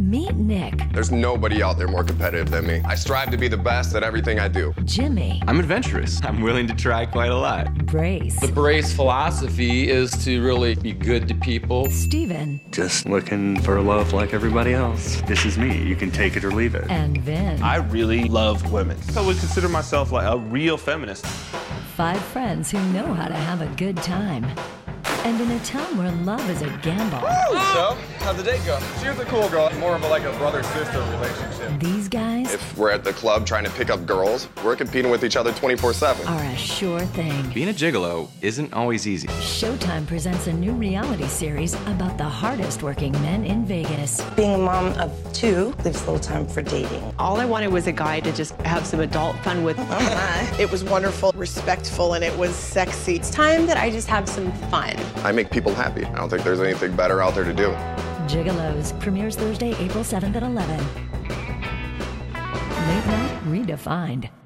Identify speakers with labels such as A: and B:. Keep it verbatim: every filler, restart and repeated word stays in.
A: Meet Nick.
B: There's nobody out there more competitive than me. I strive to be the best at everything I do.
A: Jimmy.
C: I'm adventurous. I'm willing to try quite a lot.
A: Brace.
D: The Brace philosophy is to really be good to people.
A: Steven.
E: Just looking for love like everybody else. This is me. You can take it or leave it.
A: And Vin.
F: I really love women. I would consider myself like a real feminist.
A: Five friends who know how to have a good time. And in a town where love is a gamble.
B: Woo! So, how'd the date go? She was a cool girl, more of a, like a brother-sister relationship.
A: These guys
B: If we're at the club trying to pick up girls, we're competing with each other twenty-four seven.
A: are a sure thing.
C: Being a gigolo isn't always easy.
A: Showtime presents a new reality series about the hardest working men in Vegas.
G: Being a mom of two leaves little time for dating.
H: All I wanted was a guy to just have some adult fun with.
G: Oh my.
I: It was wonderful, respectful, and it was sexy.
H: It's time that I just have some fun.
B: I make people happy. I don't think there's anything better out there to do.
A: Gigolos premieres Thursday, April seventh at eleven. Late Night Redefined.